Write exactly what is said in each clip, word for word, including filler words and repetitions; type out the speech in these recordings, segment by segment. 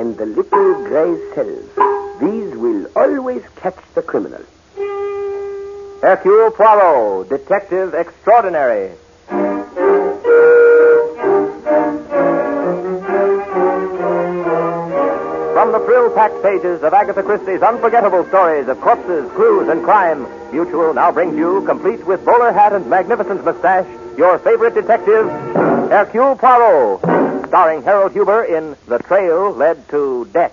and the little gray cells. These will always catch the criminal. Hercule Poirot, Detective Extraordinary. From the thrill-packed pages of Agatha Christie's unforgettable stories of corpses, clues, and crime, Mutual now brings you, complete with bowler hat and magnificent mustache, your favorite detective, Hercule Poirot, starring Harold Huber in The Trail Led to Death.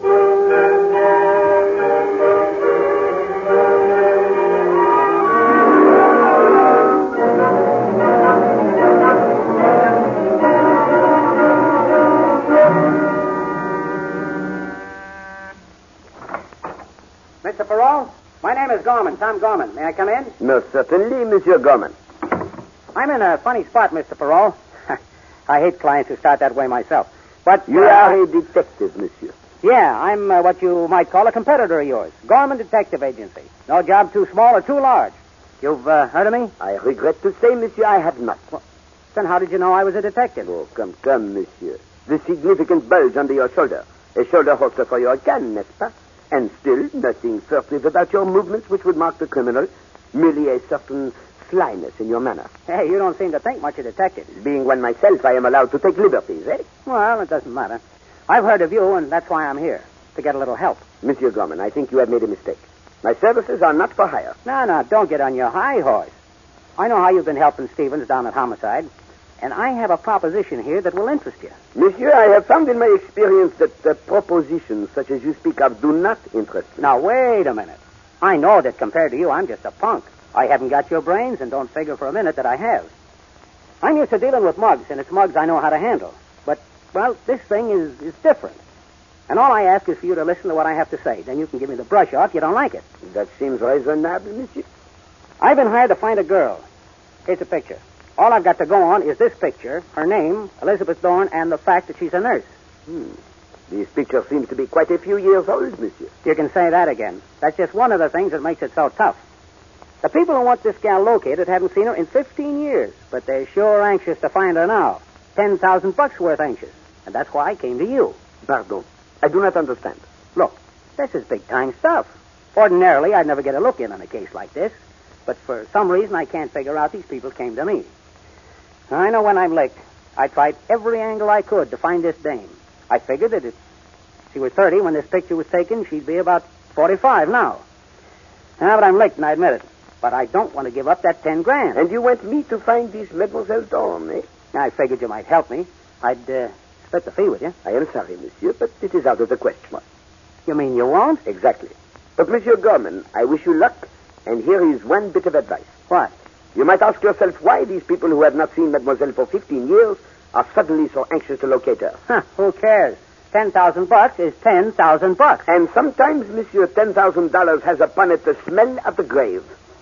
Mister Perrault, my name is Gorman, Tom Gorman. May I come in? Most certainly, Monsieur Gorman. I'm in a funny spot, Mister Perrault. I hate clients who start that way myself. But You uh, are a detective, monsieur. Yeah, I'm uh, what you might call a competitor of yours. Gorman Detective Agency. No job too small or too large. You've uh, heard of me? I regret to say, monsieur, I have not. Well, then how did you know I was a detective? Oh, come, come, monsieur. The significant bulge under your shoulder. A shoulder holster for your gun, n'est-ce pas? And still, nothing furtive about your movements which would mark the criminal. Merely a certain slyness in your manner. Hey, you don't seem to think much of detectives. Being one myself, I am allowed to take liberties, eh? Well, it doesn't matter. I've heard of you, and that's why I'm here, to get a little help. Monsieur Gorman, I think you have made a mistake. My services are not for hire. No, no, don't get on your high horse. I know how you've been helping Stevens down at Homicide, and I have a proposition here that will interest you. Monsieur, I have found in my experience that uh, propositions such as you speak of do not interest me. Now, wait a minute. I know that compared to you, I'm just a punk. I haven't got your brains and don't figure for a minute that I have. I'm used to dealing with mugs, and it's mugs I know how to handle. But, well, this thing is, is different. And all I ask is for you to listen to what I have to say. Then you can give me the brush off if you don't like it. That seems reasonable, monsieur. I've been hired to find a girl. Here's a picture. All I've got to go on is this picture, her name, Elizabeth Dorn, and the fact that she's a nurse. Hmm. This picture seems to be quite a few years old, monsieur. You can say that again. That's just one of the things that makes it so tough. The people who want this gal located haven't seen her in fifteen years, but they're sure anxious to find her now. Ten thousand bucks worth anxious. And that's why I came to you. Pardon. I do not understand. Look, this is big-time stuff. Ordinarily, I'd never get a look in on a case like this. But for some reason, I can't figure out these people came to me. I know when I'm licked, I tried every angle I could to find this dame. I figured that if she was thirty when this picture was taken, she'd be about forty-five now. Now, but I'm licked, and I admit it. But I don't want to give up that ten grand. And you want me to find this Mademoiselle Dorn, eh? I figured you might help me. I'd uh, split the fee with you. I am sorry, monsieur, but it is out of the question. What? You mean you won't? Exactly. But, Monsieur Gorman, I wish you luck, and here is one bit of advice. What? You might ask yourself why these people who have not seen Mademoiselle for fifteen years are suddenly so anxious to locate her. Huh, who cares? Ten thousand bucks is ten thousand bucks. And sometimes, monsieur, ten thousand dollars has upon it the smell of the grave.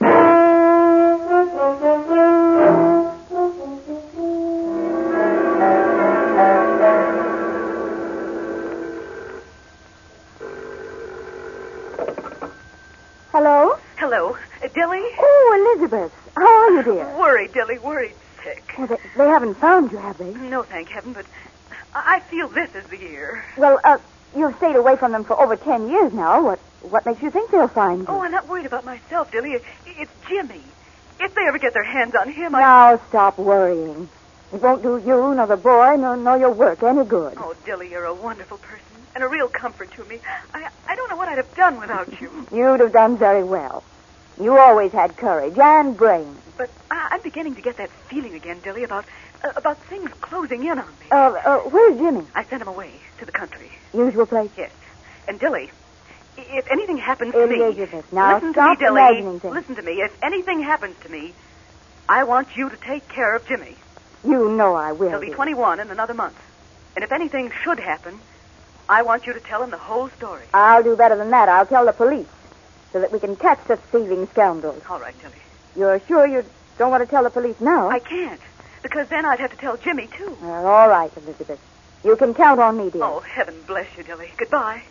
Hello? Hello. Uh, Dilly? Oh, Elizabeth. How are you, dear? Worried, Dilly, worried sick. Well, they, they haven't found you, have they? No, thank heaven, but I I feel this is the year. Well, uh, you've stayed away from them for over ten years now. What what makes you think they'll find you? Oh, I'm not worried about myself, Dilly. It, it's Jimmy. If they ever get their hands on him, I... Now stop worrying. It won't do you, nor the boy, nor, nor your work any good. Oh, Dilly, you're a wonderful person and a real comfort to me. I I don't know what I'd have done without you. You'd have done very well. You always had courage and brains. But I, I'm beginning to get that feeling again, Dilly, about uh, about things closing in on me. Uh, uh, where's Jimmy? I sent him away to the country. Usual place? Yes. And Dilly, if anything happens to me... Elizabeth, now listen stop to me, Dilly. imagining things. Listen to me. If anything happens to me, I want you to take care of Jimmy. You know I will. He'll be dear. twenty-one in another month. And if anything should happen, I want you to tell him the whole story. I'll do better than that. I'll tell the police so that we can catch such thieving scoundrels. All right, Dilly. You're sure you don't want to tell the police now? I can't, because then I'd have to tell Jimmy, too. Well, all right, Elizabeth. You can count on me, dear. Oh, heaven bless you, Dilly. Goodbye.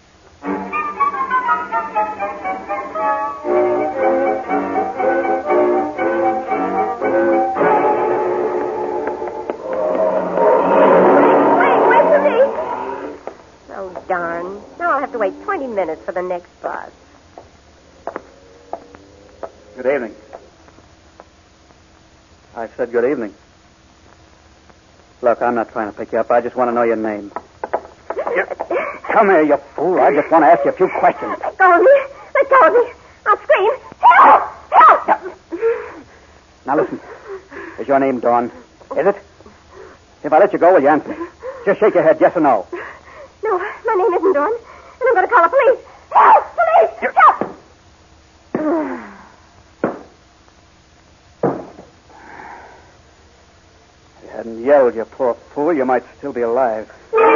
So darn the next bus. Good evening. I said good evening. Look, I'm not trying to pick you up. I just want to know your name. Come here, you fool. I just want to ask you a few questions. Let go of me. Let go of me. I'll scream. Help! Help! Now listen. Is your name Dawn? Is it? If I let you go, will you answer me? Just shake your head, yes or no. No, my name isn't Dawn. And I'm going to call the police. Help! Police! You're... Help! If you hadn't yelled, you poor fool, you might still be alive.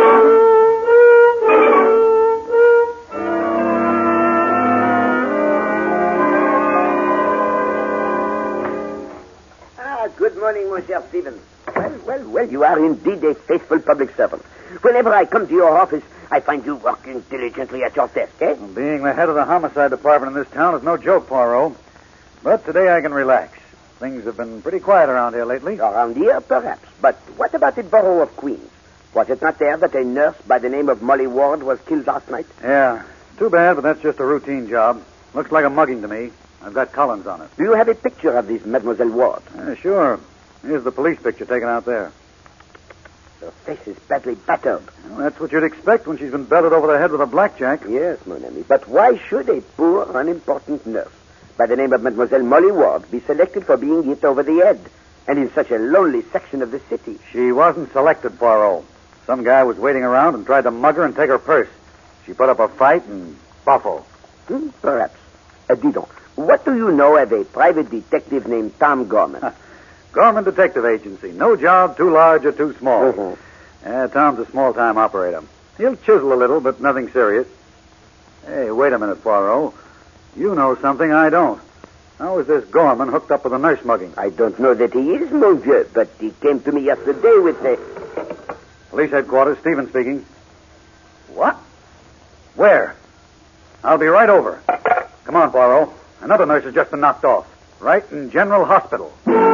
Ah, good morning, Monsieur Stevens. Well, well, well, you are indeed a faithful public servant. Whenever I come to your office, I find you working diligently at your desk, eh? Well, being the head of the homicide department in this town is no joke, Poirot. But today I can relax. Things have been pretty quiet around here lately. Around here, perhaps. But what about the borough of Queens? Was it not there that a nurse by the name of Molly Ward was killed last night? Yeah, too bad, but that's just a routine job. Looks like a mugging to me. I've got Collins on it. Do you have a picture of this Mademoiselle Ward? Yeah, sure. Here's the police picture taken out there. Her face is badly battered. Well, that's what you'd expect when she's been belted over the head with a blackjack. Yes, mon ami. But why should a poor, unimportant nurse by the name of Mademoiselle Molly Ward be selected for being hit over the head and in such a lonely section of the city? She wasn't selected, Poirot. Some guy was waiting around and tried to mug her and take her purse. She put up a fight and buffo. Hmm, perhaps. Uh, dis donc, what do you know of a private detective named Tom Gorman? Gorman Detective Agency. No job too large or too small. Uh-huh. Yeah, Tom's a small-time operator. He'll chisel a little, but nothing serious. Hey, wait a minute, Poirot. You know something I don't. How is this Gorman hooked up with a nurse mugging? I don't know that he is, mon vieux, but he came to me yesterday with a... Police headquarters, Stephen speaking. What? Where? I'll be right over. Come on, Poirot. Another nurse has just been knocked off. Right in General Hospital.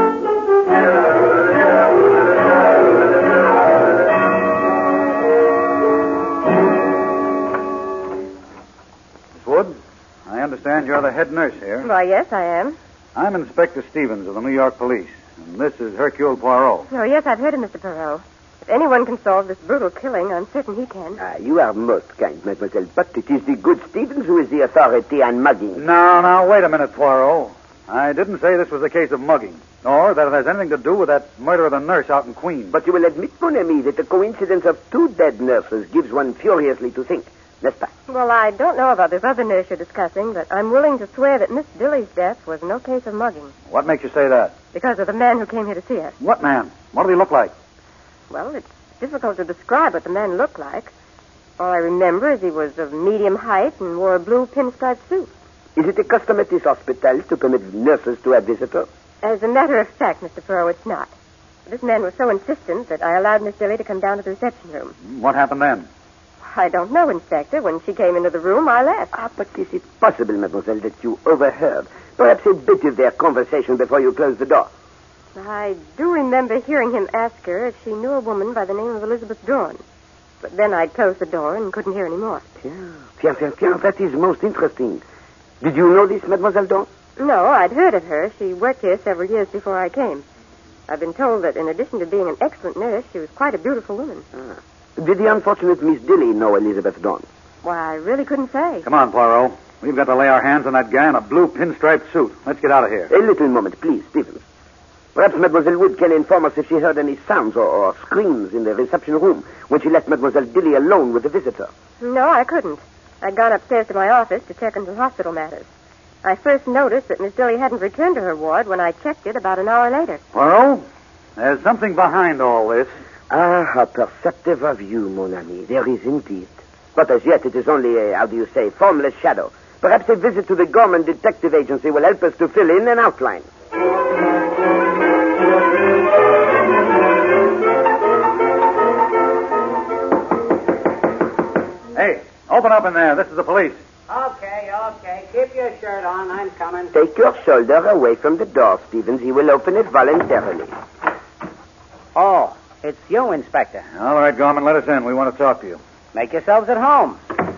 Miss Wood, I understand you're the head nurse here. Why, yes, I am. I'm Inspector Stevens of the New York Police, and this is Hercule Poirot. Oh, yes, I've heard of Mister Perot. If anyone can solve this brutal killing, I'm certain he can. Ah, you are most kind, mademoiselle, but it is the good Stevens who is the authority on mugging. Now, now, wait a minute, Poirot. I didn't say this was a case of mugging, nor that it has anything to do with that murder of the nurse out in Queens. But you will admit, mon ami, that the coincidence of two dead nurses gives one furiously to think, n'est-ce pas? Well, I don't know about this other nurse you're discussing, but I'm willing to swear that Miss Dilly's death was no case of mugging. What makes you say that? Because of the man who came here to see us. What man? What did he look like? Well, it's difficult to describe what the man looked like. All I remember is he was of medium height and wore a blue pinstripe suit. Is it a custom at this hospital to permit nurses to have visitors? As a matter of fact, Mister Perot, it's not. This man was so insistent that I allowed Miss Dilly to come down to the reception room. What happened then? I don't know, Inspector. When she came into the room, I left. Ah, but is it possible, mademoiselle, that you overheard perhaps a bit of their conversation before you closed the door? I do remember hearing him ask her if she knew a woman by the name of Elizabeth Dawn. But then I closed the door and couldn't hear any more. Tiens, tiens, tiens, tiens, that is most interesting. Did you know this, Mademoiselle Dawn? No, I'd heard of her. She worked here several years before I came. I've been told that in addition to being an excellent nurse, she was quite a beautiful woman. Ah. Did the unfortunate Miss Dilly know Elizabeth Dawn? Why, I really couldn't say. Come on, Poirot. We've got to lay our hands on that guy in a blue pinstriped suit. Let's get out of here. A little moment, please, Stevens. Perhaps Mademoiselle Wood can inform us if she heard any sounds or, or screams in the reception room when she left Mademoiselle Dilly alone with the visitor. No, I couldn't. I'd gone upstairs to my office to check into hospital matters. I first noticed that Miss Dilly hadn't returned to her ward when I checked it about an hour later. Poirot, there's something behind all this. Ah, how perceptive of you, mon ami. There is indeed. But as yet, it is only a, how do you say, formless shadow. Perhaps a visit to the Gorman Detective Agency will help us to fill in an outline. Hey, open up in there. This is the police. Okay, okay. Keep your shirt on. I'm coming. Take your shoulder away from the door, Stevens. He will open it voluntarily. Oh, it's you, Inspector. All right, Gorman, let us in. We want to talk to you. Make yourselves at home.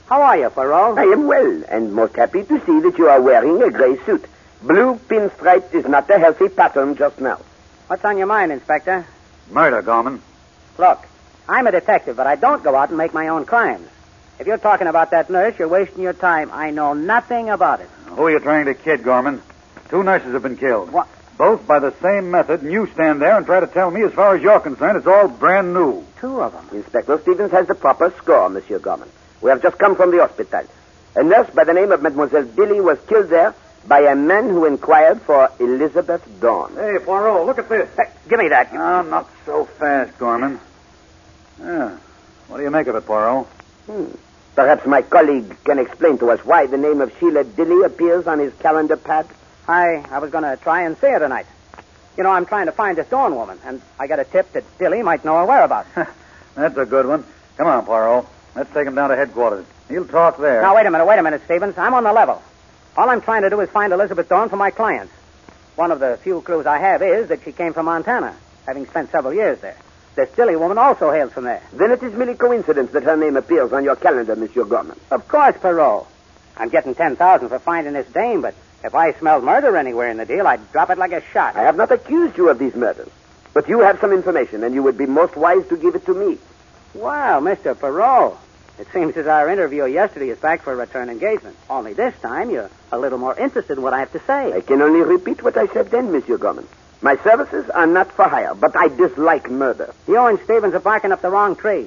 How are you, Perot? I am well, and most happy to see that you are wearing a gray suit. Blue pinstripe is not a healthy pattern just now. What's on your mind, Inspector? Murder, Gorman. Look, I'm a detective, but I don't go out and make my own crimes. If you're talking about that nurse, you're wasting your time. I know nothing about it. Who are you trying to kid, Gorman? Two nurses have been killed. What? Both by the same method, and you stand there and try to tell me, as far as you're concerned, it's all brand new. Two of them. Inspector Stevens has the proper score, Monsieur Gorman. We have just come from the hospital. A nurse by the name of Mademoiselle Dilly was killed there by a man who inquired for Elizabeth Dawn. Hey, Poirot, look at this. Hey, give me that. Oh, not so fast, Gorman. Yeah. What do you make of it, Poirot? Hmm. Perhaps my colleague can explain to us why the name of Sheila Dilly appears on his calendar pad. I, I was going to try and see her tonight. You know, I'm trying to find this Dawn woman, and I got a tip that Dilly might know her whereabouts. That's a good one. Come on, Poirot. Let's take him down to headquarters. He'll talk there. Now, wait a minute, wait a minute, Stevens. I'm on the level. All I'm trying to do is find Elizabeth Dawn for my clients. One of the few clues I have is that she came from Montana, having spent several years there. This Dilly woman also hails from there. Then it is merely coincidence that her name appears on your calendar, Monsieur Gorman. Of course, Perot. I'm getting ten thousand for finding this dame, but if I smelled murder anywhere in the deal, I'd drop it like a shot. I have not accused you of these murders. But you have some information, and you would be most wise to give it to me. Wow, Mister Perot. It seems that our interview yesterday is back for a return engagement. Only this time, you're a little more interested in what I have to say. I can only repeat what I said then, Monsieur Gorman. My services are not for hire, but I dislike murder. You and Stevens are barking up the wrong tree.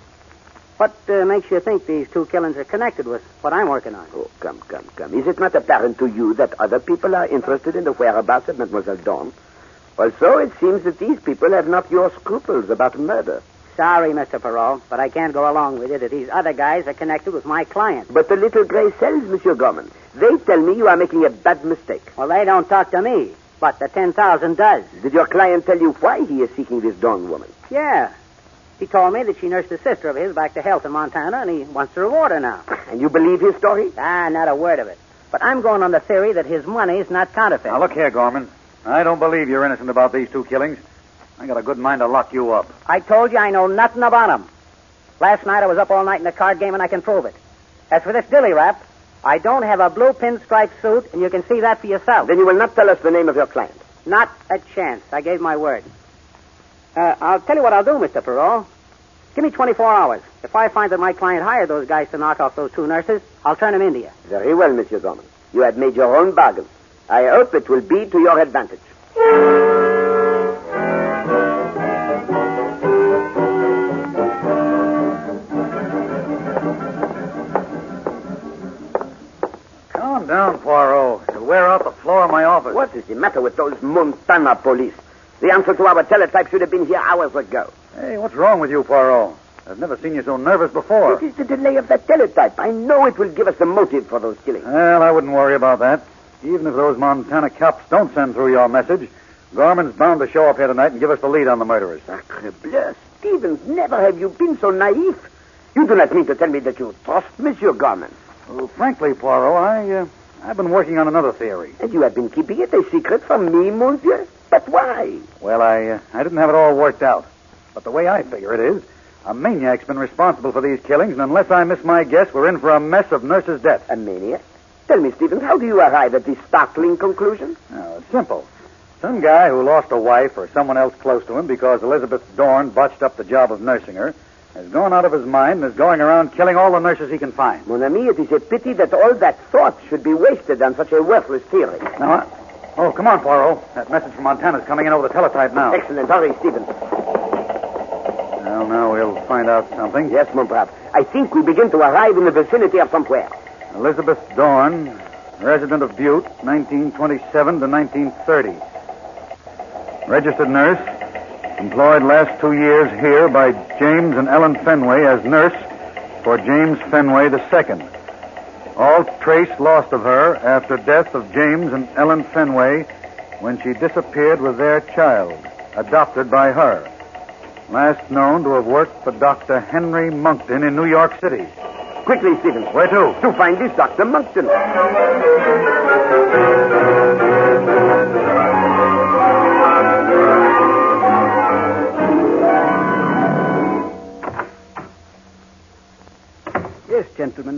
What uh, makes you think these two killings are connected with what I'm working on? Oh, come, come, come. Is it not apparent to you that other people are interested in the whereabouts of Mademoiselle Dawn? Also, it seems that these people have not your scruples about murder. Sorry, Mister Perot, but I can't go along with it that these other guys are connected with my client. But the little gray cells, Monsieur Gorman, they tell me you are making a bad mistake. Well, they don't talk to me, but the ten thousand does. Did your client tell you why he is seeking this Dawn woman? Yeah. He told me that she nursed a sister of his back to health in Montana, and he wants to reward her now. And you believe his story? Ah, not a word of it. But I'm going on the theory that his money's not counterfeit. Now, look here, Gorman. I don't believe you're innocent about these two killings. I got a good mind to lock you up. I told you I know nothing about them. Last night I was up all night in a card game, and I can prove it. As for this dilly rap, I don't have a blue pinstripe suit, and you can see that for yourself. Then you will not tell us the name of your client. Not a chance. I gave my word. Uh, I'll tell you what I'll do, Mister Perot. Give me twenty-four hours. If I find that my client hired those guys to knock off those two nurses, I'll turn them into you. Very well, Monsieur Gorman. You have made your own bargain. I hope it will be to your advantage. Calm down, Poirot. You'll wear out the floor of my office. What is the matter with those Montana police? The answer to our teletype should have been here hours ago. Hey, what's wrong with you, Poirot? I've never seen you so nervous before. It is the delay of that teletype. I know it will give us the motive for those killings. Well, I wouldn't worry about that. Even if those Montana cops don't send through your message, Gorman's bound to show up here tonight and give us the lead on the murderers. Sacre bleu, Stevens, never have you been so naive. You do not mean to tell me that you trust Monsieur Gorman. Well, frankly, Poirot, I, uh, I've been working on another theory. And you have been keeping it a secret from me, monsieur? But why? Well, I, uh, I didn't have it all worked out. But the way I figure it is, a maniac's been responsible for these killings, and unless I miss my guess, we're in for a mess of nurses' deaths. A maniac? Tell me, Stevens, how do you arrive at this startling conclusion? Oh, it's simple. Some guy who lost a wife or someone else close to him because Elizabeth Dawn botched up the job of nursing her has gone out of his mind and is going around killing all the nurses he can find. Mon ami, it is a pity that all that thought should be wasted on such a worthless theory. Now, I... Oh, come on, Poirot. That message from Montana's coming in over the teletype now. Excellent. Hurry, Stevens. Well, now we'll find out something. Yes, mon brave. I think we begin to arrive in the vicinity of somewhere. Elizabeth Dawn, resident of Butte, nineteen twenty-seven to nineteen thirty. Registered nurse. Employed last two years here by James and Ellen Fenway as nurse for James Fenway the Second. All trace lost of her after death of James and Ellen Fenway when she disappeared with their child, adopted by her. Last known to have worked for Doctor Henry Monkton in New York City. Quickly, Stevens. Where to? To find this Doctor Monkton. Yes, gentlemen, I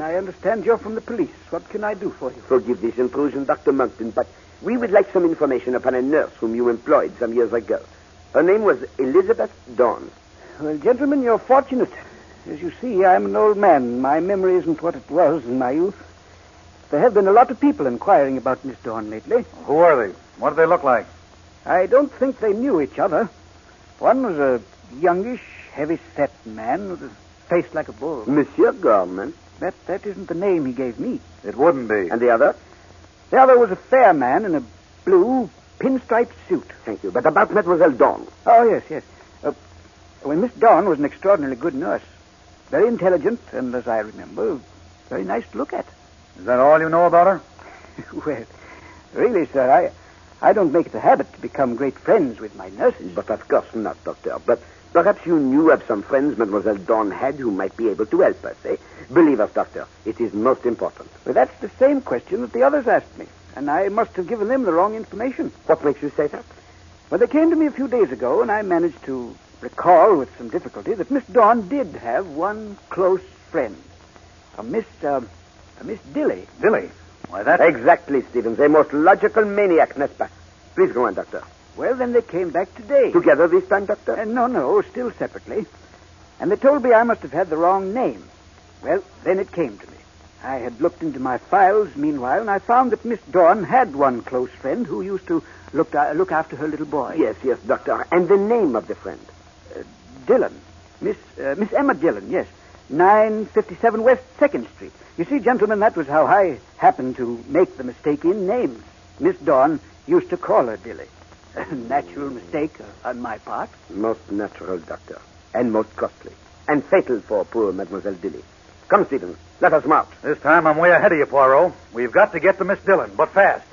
understand you're from the police. What can I do for you? Forgive this intrusion, Doctor Monkton, but we would like some information upon a nurse whom you employed some years ago. Her name was Elizabeth Dawn. Well, gentlemen, you're fortunate. As you see, I'm an old man. My memory isn't what it was in my youth. There have been a lot of people inquiring about Miss Dawn lately. Who are they? What do they look like? I don't think they knew each other. One was a youngish, heavy-set man with a face like a bull. Monsieur Gorman. That, that isn't the name he gave me. It wouldn't be. And the other? The other was a fair man in a blue, pinstriped suit. Thank you. But about Mademoiselle Dawn. Oh, yes, yes. Uh, well, Miss Dawn was an extraordinarily good nurse. Very intelligent, and as I remember, very nice to look at. Is that all you know about her? Well, really, sir, I, I don't make it a habit to become great friends with my nurses. But of course not, Doctor. But perhaps you knew of some friends Mademoiselle Dawn had who might be able to help us, eh? Believe us, Doctor. It is most important. Well, that's the same question that the others asked me, and I must have given them the wrong information. What makes you say that? Well, they came to me a few days ago, and I managed to recall with some difficulty that Miss Dawn did have one close friend, a Miss, uh, a Miss Dilly. Dilly? Why, that... Exactly, Stevens. A most logical maniac, n'est-ce pas? Please go on, Doctor. Well, then they came back today. Together this time, Doctor? Uh, no, no, still separately. And they told me I must have had the wrong name. Well, then it came to me. I had looked into my files meanwhile, and I found that Miss Dawn had one close friend who used to look, uh, look after her little boy. Yes, yes, Doctor. And the name of the friend? Uh, Dillon. Miss uh, Miss Emma Dillon, yes. nine fifty-seven West second Street. You see, gentlemen, that was how I happened to make the mistake in names. Miss Dawn used to call her Dilly. A natural mistake uh, on my part. Most natural, Doctor. And most costly. And fatal for poor Mademoiselle Dilly. Come, Stevens. Let us march. This time I'm way ahead of you, Poirot. We've got to get to Miss Dillon, but fast.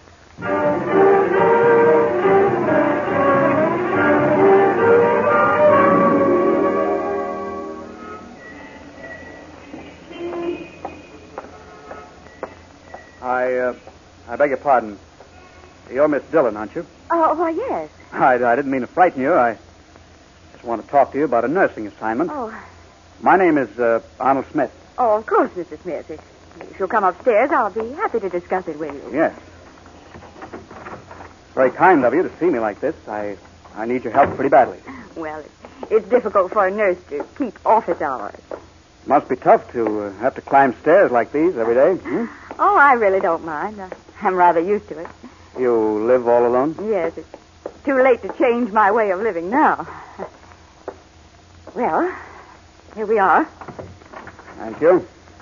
I, uh, I beg your pardon. You're Miss Dillon, aren't you? Oh, why, yes. I, I didn't mean to frighten you. I just want to talk to you about a nursing assignment. Oh, My name is uh, Arnold Smith. oh, of course, Mister Smith. If, if you'll come upstairs, I'll be happy to discuss it with you. Yes. Very kind of you to see me like this. I, I need your help pretty badly. Well, it's, it's difficult for a nurse to keep office hours. Must be tough to uh, have to climb stairs like these every day. Hmm? Oh, I really don't mind. I, I'm rather used to it. You live all alone? Yes, it's too late to change my way of living now. Well, here we are. Thank you.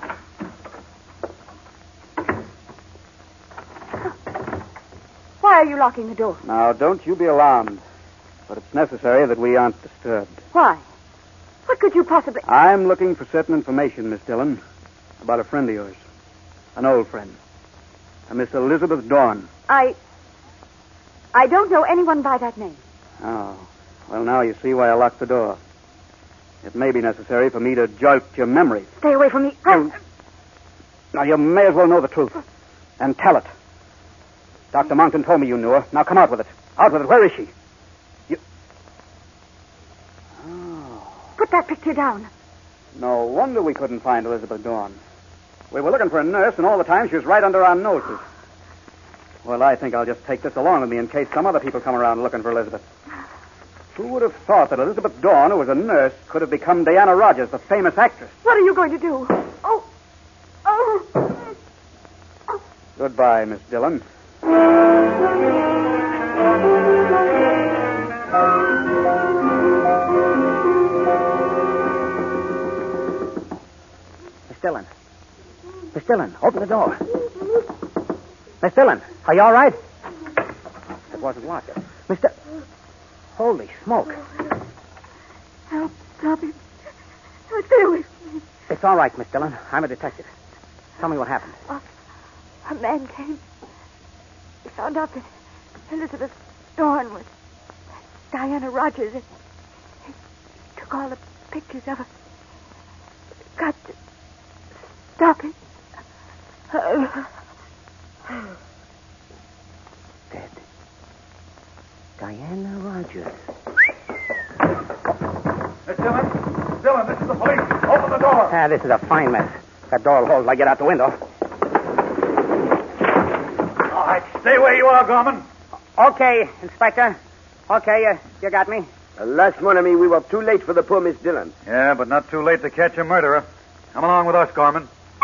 Why are you locking the door? Now, don't you be alarmed. But it's necessary that we aren't disturbed. Why? What could you possibly... I'm looking for certain information, Miss Dillon, about a friend of yours. An old friend. A Miss Elizabeth Dawn. I... I don't know anyone by that name. Oh. Well, now you see why I locked the door. It may be necessary for me to jolt your memory. Stay away from me. You... Now, you may as well know the truth. And tell it. Doctor Monkton told me you knew her. Now, come out with it. Out with it. Where is she? You... Oh. Put that picture down. No wonder we couldn't find Elizabeth Dawn. We were looking for a nurse, and all the time she was right under our noses. Well, I think I'll just take this along with me in case some other people come around looking for Elizabeth. Who would have thought that Elizabeth Dawn, who was a nurse, could have become Diana Rogers, the famous actress? What are you going to do? Oh. Oh. oh. Goodbye, Miss Dillon. Miss Dillon. Miss Dillon, open the door. Miss Dillon, are you all right? It wasn't locked. Mister... Holy smoke. Help, stop it. Oh, stay away from me. It's all right, Miss Dillon. I'm a detective. Tell me what happened. Uh, a man came. He found out that Elizabeth Dawn was Diana Rogers. And he took all the pictures of her. Got to stop it. Uh, Dead. Diana Rogers. Miss Dillon? Miss Dillon, this is the police. Open the door. Ah, this is a fine mess. That door will hold till I get out the window. Stay where you are, Gorman. Okay, Inspector. Okay, you, you got me. Alas, mon ami, we were too late for the poor Miss Dillon. Yeah, but not too late to catch a murderer. Come along with us, Gorman.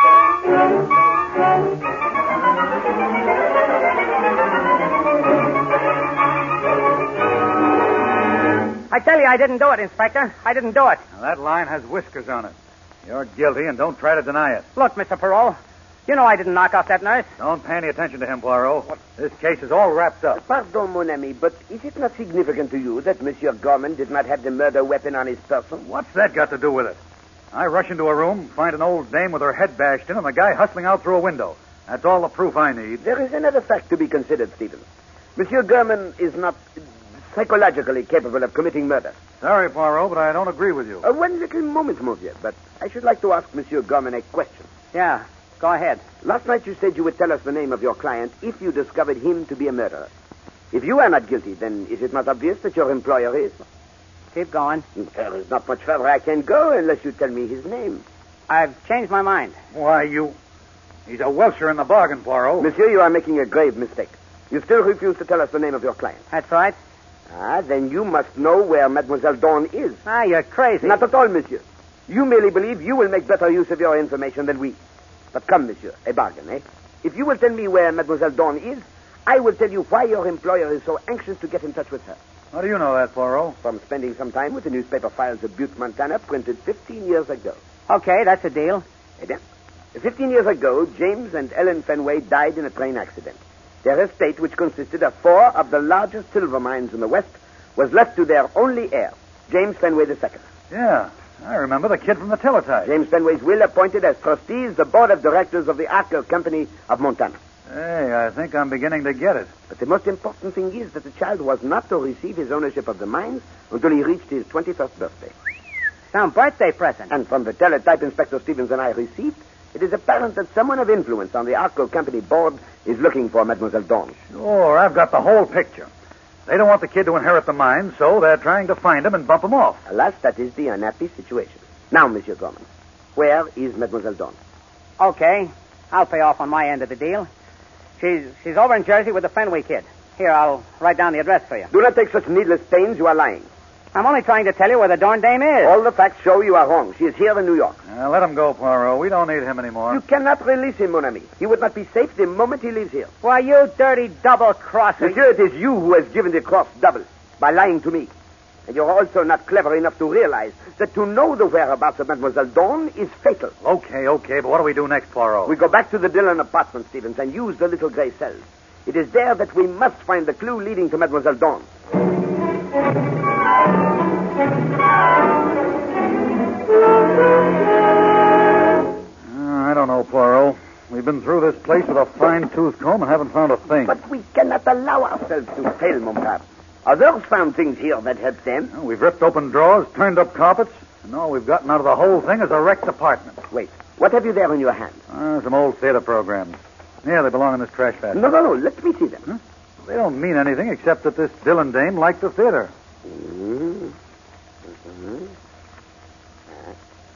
I tell you, I didn't do it, Inspector. I didn't do it. Now, that line has whiskers on it. You're guilty, and don't try to deny it. Look, Mister Perot, you know I didn't knock off that nurse. Don't pay any attention to him, Poirot. This case is all wrapped up. Pardon, mon ami, but is it not significant to you that Monsieur Gorman did not have the murder weapon on his person? What's that got to do with it? I rush into a room, find an old dame with her head bashed in, and a guy hustling out through a window. That's all the proof I need. There is another fact to be considered, Stevens. Monsieur Gorman is not psychologically capable of committing murder. Sorry, Poirot, but I don't agree with you. Uh, one little moment, monsieur, but I should like to ask Monsieur Gorman a question. Yeah, go ahead. Last night you said you would tell us the name of your client if you discovered him to be a murderer. If you are not guilty, then is it not obvious that your employer is? Keep going. There is not much further I can go unless you tell me his name. I've changed my mind. Why, you... He's a Welcher in the bargain, Poirot. Monsieur, you are making a grave mistake. You still refuse to tell us the name of your client. That's right. Ah, then you must know where Mademoiselle Dawn is. Ah, you're crazy. Not at all, monsieur. You merely believe you will make better use of your information than we. But come, monsieur, a bargain, eh? If you will tell me where Mademoiselle Dawn is, I will tell you why your employer is so anxious to get in touch with her. How do you know that, Poirot? From spending some time with the newspaper files of Butte, Montana, printed fifteen years ago. Okay, that's a deal. Eh bien, fifteen years ago, James and Ellen Fenway died in a train accident. Their estate, which consisted of four of the largest silver mines in the West, was left to their only heir, James Fenway the Second. Yeah, I remember the kid from the teletype. James Fenway's will appointed as trustees the board of directors of the Archer Company of Montana. Hey, I think I'm beginning to get it. But the most important thing is that the child was not to receive his ownership of the mines until he reached his twenty-first birthday. Some birthday present. And from the teletype Inspector Stevens and I received, it is apparent that someone of influence on the Archer Company board is looking for Mademoiselle Dawn. Sure, I've got the whole picture. They don't want the kid to inherit the mine, so they're trying to find him and bump him off. Alas, that is the unhappy situation. Now, Monsieur Gorman, where is Mademoiselle Dawn? Okay, I'll pay off on my end of the deal. She's she's over in Jersey with the Fenway kid. Here, I'll write down the address for you. Do not take such needless pains. You are lying. I'm only trying to tell you where the darn dame is. All the facts show you are wrong. She is here in New York. Uh, let him go, Poirot. We don't need him anymore. You cannot release him, mon ami. He would not be safe the moment he leaves here. Why, you dirty double-crosser. Monsieur, it is you who has given the cross double by lying to me. And you're also not clever enough to realize that to know the whereabouts of Mademoiselle Dawn is fatal. Okay, okay, but what do we do next, Poirot? We go back to the Dillon apartment, Stevens, and use the little gray cells. It is there that we must find the clue leading to Mademoiselle Dawn. I don't know, Poirot. We've been through this place with a fine-tooth comb and haven't found a thing. But we cannot allow ourselves to fail, mon père. Others found things here that helped them. Well, we've ripped open drawers, turned up carpets, and all we've gotten out of the whole thing is a wrecked apartment. Wait, what have you there in your hand? Uh, some old theater programs. Yeah, they belong in this trash basket. No, no, no, let me see them. Huh? They don't mean anything except that this Dillon dame liked the theater. Mm-hmm. Mm-hmm. Uh,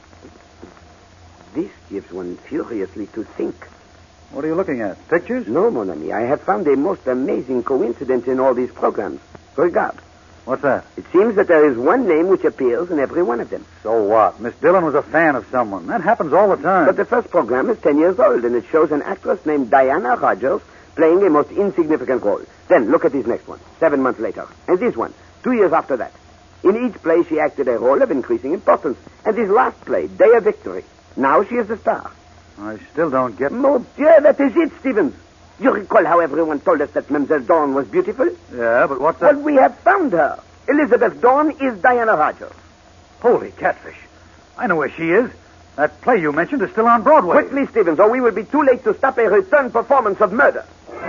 this gives one furiously to think. What are you looking at? Pictures? No, mon ami. I have found a most amazing coincidence in all these programs. Regard. What's that? It seems that there is one name which appears in every one of them. So what? Miss Dillon was a fan of someone. That happens all the time. But the first program is ten years old, and it shows an actress named Diana Rogers playing a most insignificant role. Then, look at this next one, seven months later. And this one, two years after that. In each play, she acted a role of increasing importance. And this last play, Day of Victory. Now she is the star. I still don't get... Mon Dieu, that is it, Stevens. You recall how everyone told us that Mademoiselle Dawn was beautiful? Yeah, but what's that? Well, we have found her. Elizabeth Dawn is Diana Rogers. Holy catfish. I know where she is. That play you mentioned is still on Broadway. Quickly, Stevens, or we will be too late to stop a return performance of Murder.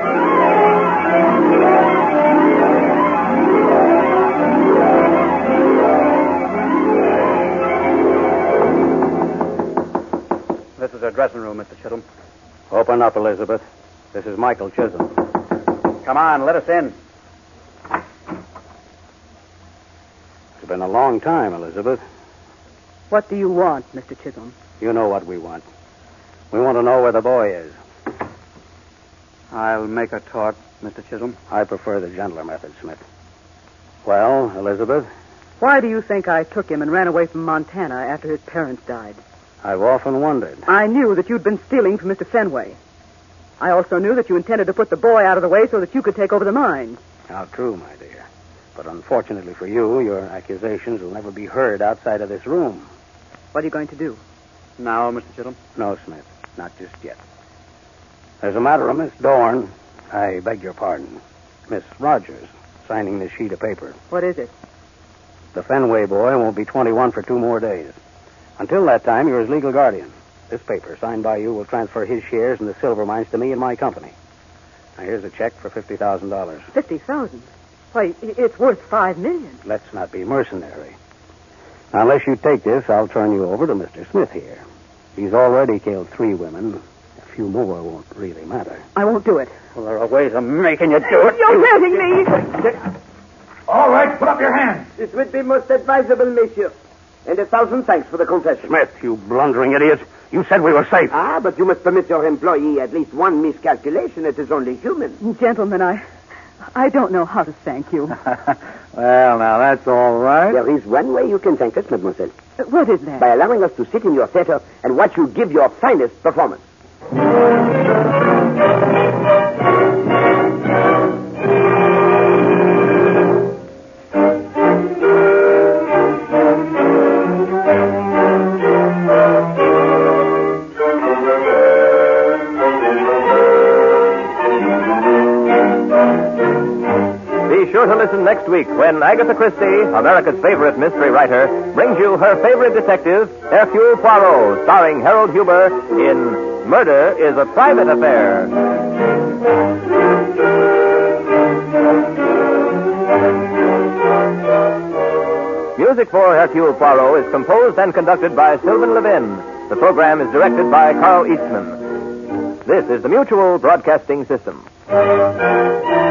This is her dressing room, Mister Chisholm. Open up, Elizabeth. This is Michael Chisholm. Come on, let us in. It's been a long time, Elizabeth. What do you want, Mister Chisholm? You know what we want. We want to know where the boy is. I'll make her talk. Mister Chisholm. I prefer the gentler method, Smith. Well, Elizabeth, Why do you think I took him and ran away from Montana after his parents died? I've often wondered. I knew that you'd been stealing from Mister Fenway. I also knew that you intended to put the boy out of the way so that you could take over the mines. How true, my dear. But unfortunately for you, your accusations will never be heard outside of this room. What are you going to do? Now, Mister Chisholm? No, Smith, not just yet. There's a matter of Miss Dorn. I beg your pardon. Miss Rogers signing this sheet of paper. What is it? The Fenway boy won't be twenty-one for two more days. Until that time, you're his legal guardian. This paper, signed by you, will transfer his shares in the silver mines to me and my company. Now, here's a check for fifty thousand dollars. Fifty thousand? Why, it's worth five million. Let's not be mercenary. Now, unless you take this, I'll turn you over to Mister Smith here. He's already killed three women. A few more won't really matter. I won't do it. Well, there are ways of making you do it. You're hurting me. All right, put up your hands. This would be most advisable, monsieur. And a thousand thanks for the confession. Smith, you blundering idiot. You said we were safe. Ah, but you must permit your employee at least one miscalculation. It is only human. Gentlemen, I... I don't know how to thank you. Well, now, that's all right. There is one way you can thank us, mademoiselle. What is that? By allowing us to sit in your theater and watch you give your finest performance. Be sure to listen next week when Agatha Christie, America's favorite mystery writer, brings you her favorite detective, Hercule Poirot, starring Harold Huber in Murder is a Private Affair. Music for Hercule Poirot is composed and conducted by Sylvan Levin. The program is directed by Carl Eastman. This is the Mutual Broadcasting System.